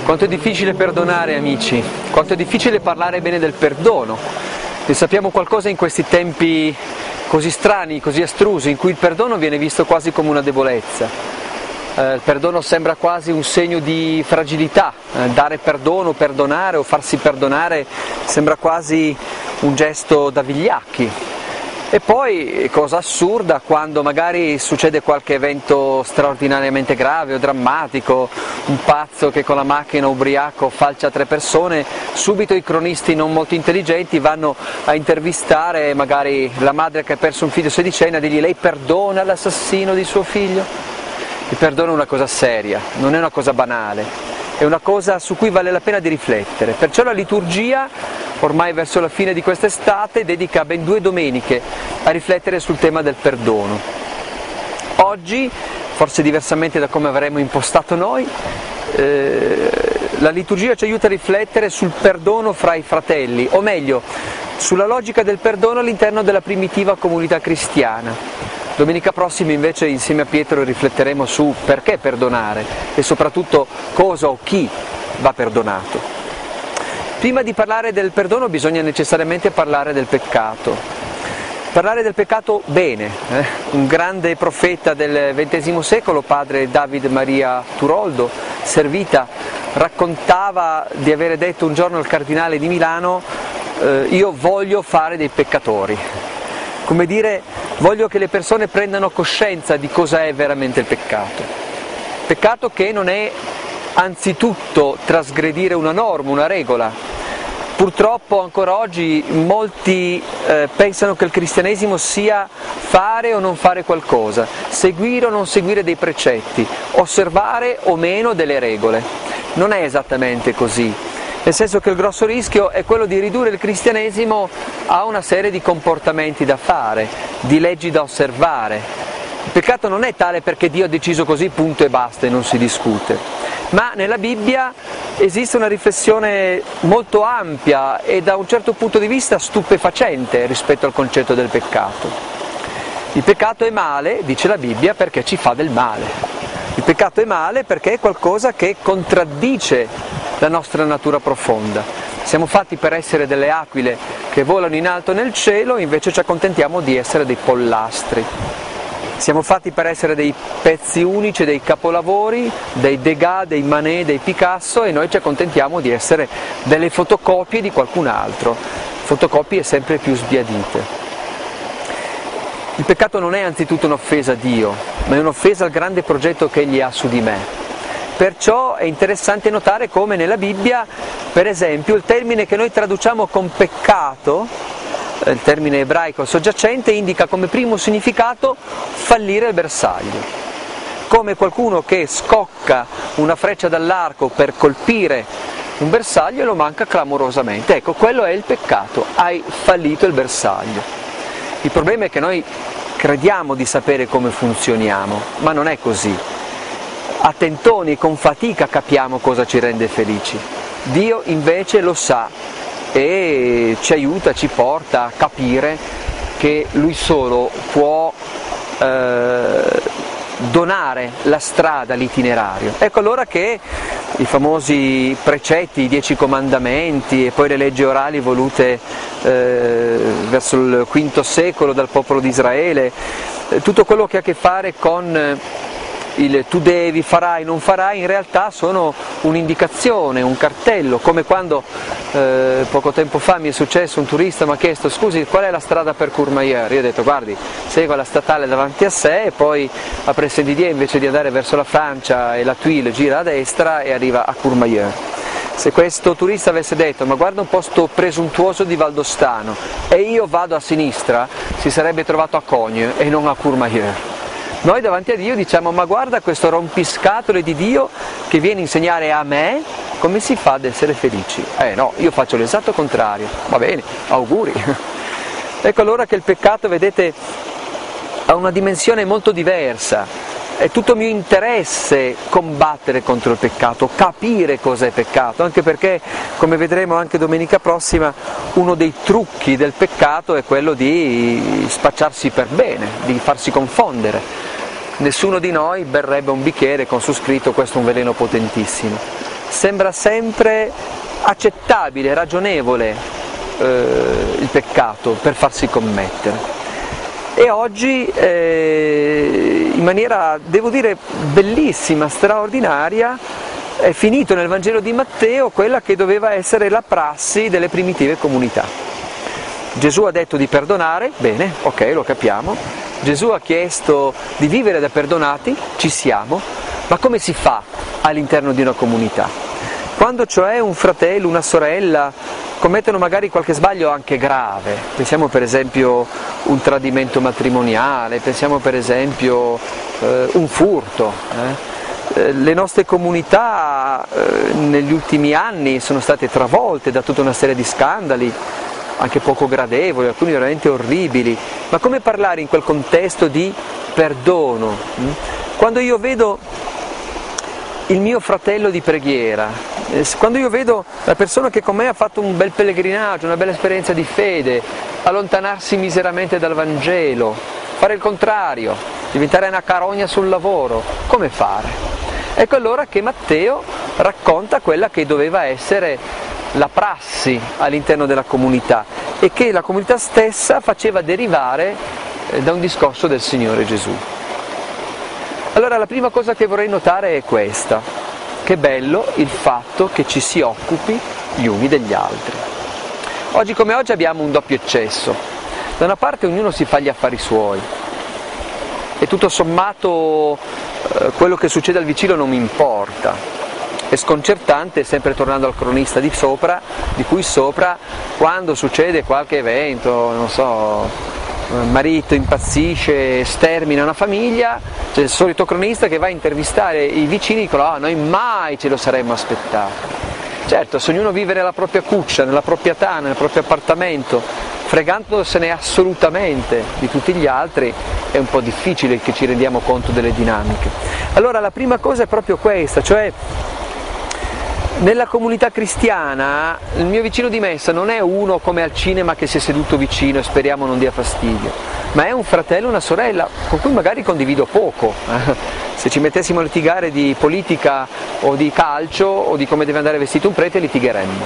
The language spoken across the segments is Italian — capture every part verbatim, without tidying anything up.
Quanto è difficile perdonare, amici, quanto è difficile parlare bene del perdono. Ne sappiamo qualcosa in questi tempi così strani, così astrusi, in cui il perdono viene visto quasi come una debolezza. Eh, il perdono sembra quasi un segno di fragilità, eh, dare perdono, perdonare o farsi perdonare sembra quasi un gesto da vigliacchi. E poi, cosa assurda, quando magari succede qualche evento straordinariamente grave o drammatico, un pazzo che con la macchina ubriaco falcia tre persone, subito i cronisti non molto intelligenti vanno a intervistare magari la madre che ha perso un figlio sedicenne, a dirgli: lei perdona l'assassino di suo figlio? Il perdono è una cosa seria, non è una cosa banale, è una cosa su cui vale la pena di riflettere. Perciò la liturgia, ormai verso la fine di quest'estate, dedica ben due domeniche a riflettere sul tema del perdono. Oggi, forse diversamente da come avremmo impostato noi, eh, la liturgia ci aiuta a riflettere sul perdono fra i fratelli, o meglio, sulla logica del perdono all'interno della primitiva comunità cristiana. Domenica prossima invece insieme a Pietro rifletteremo su perché perdonare e soprattutto cosa o chi va perdonato. Prima di parlare del perdono bisogna necessariamente parlare del peccato. Parlare del peccato bene. Eh? Un grande profeta del ventesimo secolo, padre David Maria Turoldo, Servita, raccontava di avere detto un giorno al cardinale di Milano: eh, io voglio fare dei peccatori. Come dire, voglio che le persone prendano coscienza di cosa è veramente il peccato. Peccato che non è anzitutto trasgredire una norma, una regola. Purtroppo ancora oggi molti eh, pensano che il cristianesimo sia fare o non fare qualcosa, seguire o non seguire dei precetti, osservare o meno delle regole. Non è esattamente così, nel senso che il grosso rischio è quello di ridurre il cristianesimo a una serie di comportamenti da fare, di leggi da osservare. Il peccato non è tale perché Dio ha deciso così, punto e basta, e non si discute. Ma nella Bibbia esiste una riflessione molto ampia e da un certo punto di vista stupefacente rispetto al concetto del peccato. Il peccato è male, dice la Bibbia, perché ci fa del male. Il peccato è male perché è qualcosa che contraddice la nostra natura profonda. Siamo fatti per essere delle aquile che volano in alto nel cielo, invece ci accontentiamo di essere dei pollastri. Siamo fatti per essere dei pezzi unici, dei capolavori, dei Degas, dei Manet, dei Picasso, e noi ci accontentiamo di essere delle fotocopie di qualcun altro, fotocopie sempre più sbiadite. Il peccato non è anzitutto un'offesa a Dio, ma è un'offesa al grande progetto che Egli ha su di me. Perciò è interessante notare come nella Bibbia, per esempio, il termine che noi traduciamo con peccato, il termine ebraico soggiacente, indica come primo significato fallire il bersaglio. Come qualcuno che scocca una freccia dall'arco per colpire un bersaglio e lo manca clamorosamente. Ecco, quello è il peccato, hai fallito il bersaglio. Il problema è che noi crediamo di sapere come funzioniamo, ma non è così. A tentoni, con fatica capiamo cosa ci rende felici. Dio invece lo sa e ci aiuta, ci porta a capire che Lui solo può eh, donare la strada, l'itinerario. Ecco allora che i famosi precetti, i dieci comandamenti e poi le leggi orali volute eh, verso il quinto secolo dal popolo di Israele, eh, tutto quello che ha a che fare con il tu devi, farai, non farai, in realtà sono un'indicazione, un cartello, come quando eh, poco tempo fa mi è successo, un turista mi ha chiesto: scusi, qual è la strada per Courmayeur? Io ho detto: guardi, segua la statale davanti a sé e poi a Pressendidier, invece di andare verso la Francia e la Tuile, gira a destra e arriva a Courmayeur. Se questo turista avesse detto: ma guarda un posto presuntuoso di Valdostano e io vado a sinistra, si sarebbe trovato a Cogne e non a Courmayeur. Noi davanti a Dio diciamo: ma guarda questo rompiscatole di Dio che viene a insegnare a me come si fa ad essere felici. Eh no, io faccio l'esatto contrario. Va bene, auguri. Ecco allora che il peccato, vedete, ha una dimensione molto diversa. È tutto mio interesse combattere contro il peccato, capire cos'è peccato, anche perché, come vedremo anche domenica prossima, uno dei trucchi del peccato è quello di spacciarsi per bene, di farsi confondere. Nessuno di noi berrebbe un bicchiere con su scritto: questo è un veleno potentissimo. sembra sempre accettabile, ragionevole eh, il peccato per farsi commettere. E oggi eh, in maniera, devo dire, bellissima, straordinaria, è finito nel Vangelo di Matteo quella che doveva essere la prassi delle primitive comunità. Gesù ha detto di perdonare, bene, ok, lo capiamo. Gesù ha chiesto di vivere da perdonati, ci siamo, ma come si fa all'interno di una comunità? Quando cioè un fratello, una sorella commettono magari qualche sbaglio anche grave, pensiamo per esempio un tradimento matrimoniale, pensiamo per esempio eh, un furto, eh? Eh, le nostre comunità eh, negli ultimi anni sono state travolte da tutta una serie di scandali, anche poco gradevoli, alcuni veramente orribili, ma come parlare in quel contesto di perdono? Hm? Quando io vedo il mio fratello di preghiera, quando io vedo la persona che con me ha fatto un bel pellegrinaggio, una bella esperienza di fede, allontanarsi miseramente dal Vangelo, fare il contrario, diventare una carogna sul lavoro, come fare? Ecco allora che Matteo racconta quella che doveva essere la prassi all'interno della comunità e che la comunità stessa faceva derivare da un discorso del Signore Gesù. Allora la prima cosa che vorrei notare è questa: che bello il fatto che ci si occupi gli uni degli altri. Oggi come oggi abbiamo un doppio eccesso. Da una parte ognuno si fa gli affari suoi e tutto sommato eh, quello che succede al vicino non mi importa. È sconcertante, sempre tornando al cronista di sopra, di cui sopra, quando succede qualche evento, non so, il marito impazzisce, stermina una famiglia, c'è il solito cronista che va a intervistare i vicini e dicono ah, noi mai ce lo saremmo aspettato. Certo, se ognuno vive nella propria cuccia, nella propria tana, nel proprio appartamento, fregandosene assolutamente di tutti gli altri, è un po' difficile che ci rendiamo conto delle dinamiche. Allora la prima cosa è proprio questa, cioè nella comunità cristiana il mio vicino di messa non è uno come al cinema che si è seduto vicino e speriamo non dia fastidio, ma è un fratello, una sorella con cui magari condivido poco. Se ci mettessimo a litigare di politica o di calcio o di come deve andare vestito un prete litigheremmo.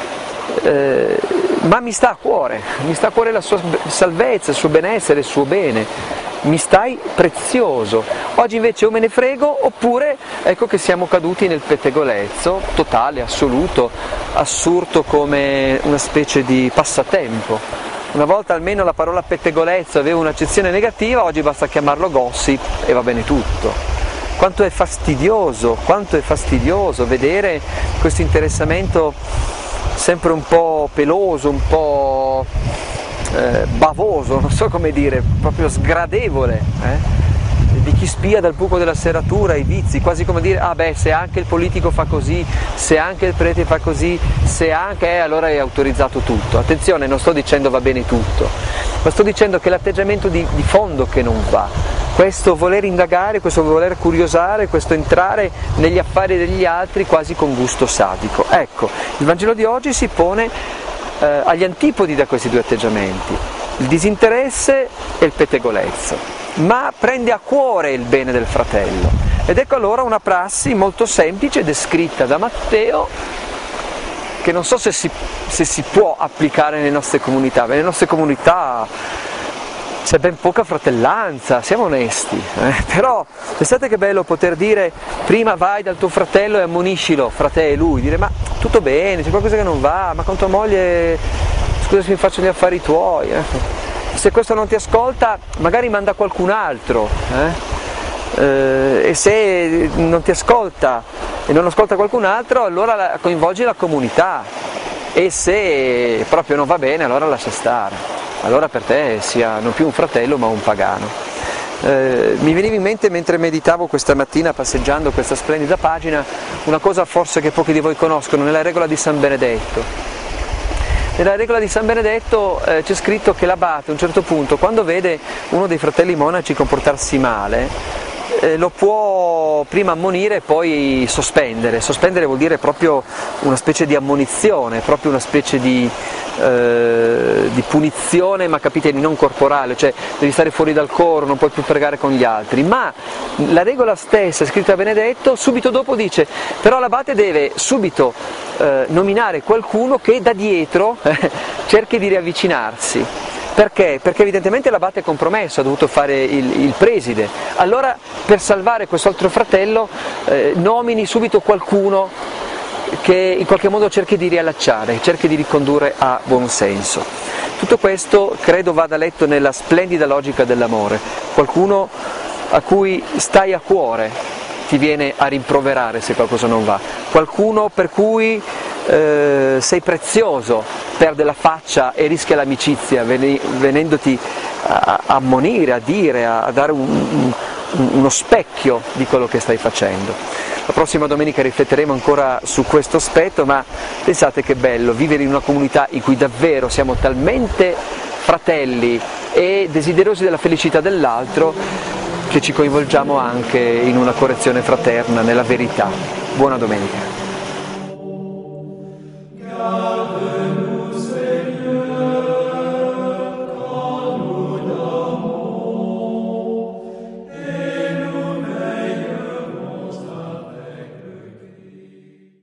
Eh, ma mi sta a cuore, mi sta a cuore la sua salvezza, il suo benessere, il suo bene. Mi stai prezioso. Oggi invece o me ne frego oppure ecco che siamo caduti nel pettegolezzo totale, assoluto, assurdo come una specie di passatempo. Una volta almeno la parola pettegolezzo aveva un'accezione negativa, oggi basta chiamarlo gossip e va bene tutto. Quanto è fastidioso, quanto è fastidioso vedere questo interessamento sempre un po' peloso, un po' Eh, bavoso, non so come dire, proprio sgradevole, eh? di chi spia dal buco della serratura i vizi, quasi come dire, ah beh, se anche il politico fa così, se anche il prete fa così, se anche, eh, allora è autorizzato tutto. Attenzione, non sto dicendo va bene tutto, ma sto dicendo che l'atteggiamento di, di fondo che non va, questo voler indagare, questo voler curiosare, questo entrare negli affari degli altri quasi con gusto sadico. Ecco, il Vangelo di oggi si pone Eh, agli antipodi da questi due atteggiamenti, il disinteresse e il pettegolezzo, ma prende a cuore il bene del fratello. Ed ecco allora una prassi molto semplice descritta da Matteo, che non so se si, se si può applicare nelle nostre comunità. Nelle nostre comunità c'è ben poca fratellanza, siamo onesti, eh? Però pensate che bello poter dire prima vai dal tuo fratello e ammoniscilo, frate lui, dire ma tutto bene, c'è qualcosa che non va, ma con tua moglie scusa se mi faccio gli affari tuoi, eh? Se questo non ti ascolta magari manda qualcun altro, eh? Eh, e se non ti ascolta e non ascolta qualcun altro allora la, coinvolgi la comunità, e se proprio non va bene allora lascia stare. Allora per te sia non più un fratello ma un pagano. Eh, mi veniva in mente mentre meditavo questa mattina passeggiando questa splendida pagina una cosa forse che pochi di voi conoscono, nella regola di San Benedetto. Nella regola di San Benedetto eh, c'è scritto che l'abate a un certo punto, quando vede uno dei fratelli monaci comportarsi male, eh, lo può prima ammonire e poi sospendere. Sospendere vuol dire proprio una specie di ammonizione, proprio una specie di, eh, di punizione, ma capite, non corporale, cioè devi stare fuori dal coro, non puoi più pregare con gli altri, ma la regola stessa scritta a Benedetto subito dopo dice però l'abate deve subito eh, nominare qualcuno che da dietro cerchi di riavvicinarsi. Perché? Perché evidentemente l'abate è compromesso, ha dovuto fare il, il preside. Allora per salvare questo altro fratello eh, nomini subito qualcuno che in qualche modo cerchi di riallacciare, cerchi di ricondurre a buon senso. Tutto questo credo vada letto nella splendida logica dell'amore. Qualcuno a cui stai a cuore ti viene a rimproverare se qualcosa non va. Qualcuno per cui eh, sei prezioso, perde la faccia e rischia l'amicizia venendoti a ammonire, a dire, a dare un, un, uno specchio di quello che stai facendo. La prossima domenica rifletteremo ancora su questo aspetto, ma pensate che bello vivere in una comunità in cui davvero siamo talmente fratelli e desiderosi della felicità dell'altro che ci coinvolgiamo anche in una correzione fraterna, nella verità. Buona domenica.